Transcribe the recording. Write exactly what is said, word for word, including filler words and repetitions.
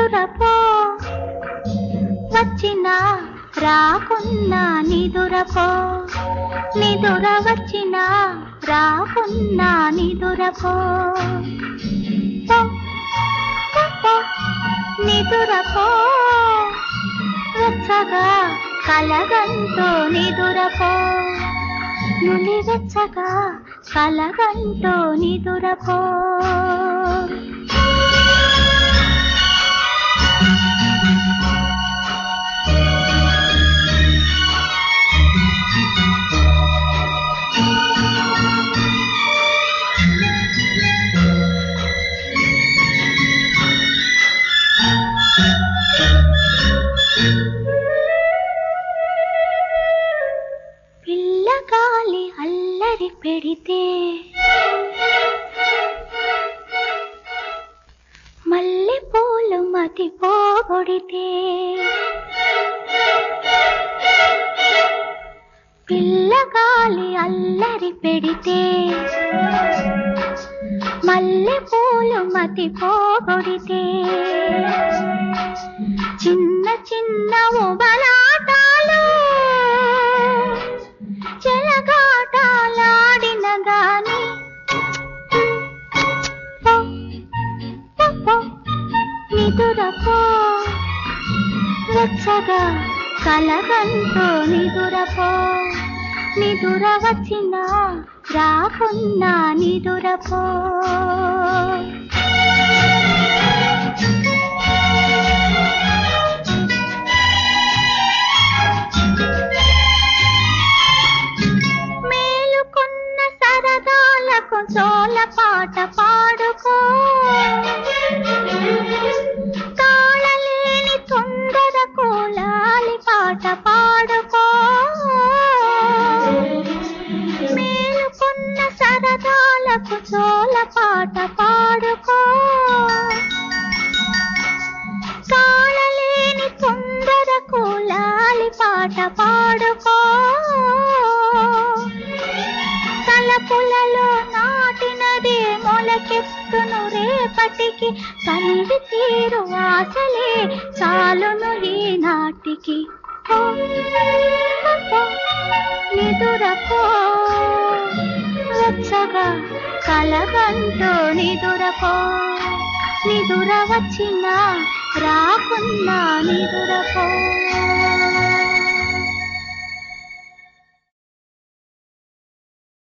నిదురపో వచ్చినా రాకున్నా నిదురపో నిదుర వచ్చినా రాకున్నా నిదురపో నిదురపో వెచ్చగా కలగంటూ నిదురపో నులి వెచ్చగా కలగంటూ నిదురపో పిల్లగాలి అల్లరి పెడితే మల్లె పూలు మతి పోగొడితే పిల్లగాలి అల్లరి పెడితే మల్లె పూలు మతి పోగొడితే చిన్న చిన్న ఉబలాటాలు చెలగాటాలాడిన గాని నిదురపో వెచ్చగా కలగంటూ నిదురపో నిదుర వచ్చినా రాకున్నా నిదురపో మేలుకున్న సరదాలకు జోల పాట పాడుకో తాళలేని తొందరకు లాలి పాట పాడుకో మేలుకున్న సరదాలకు జోల పాట పాడుకో తాళలేని తొందరకు లాలి పాట పాడుకో తలపులలో నాటినది మొలకెత్తును రేపటికి తనివి తీరు ఆశలే చాలును ఈనాటికి నిదురపో వెచ్చగా కలగంటూ నిదురపో నిదుర వచ్చినా రాకున్నా నిదుర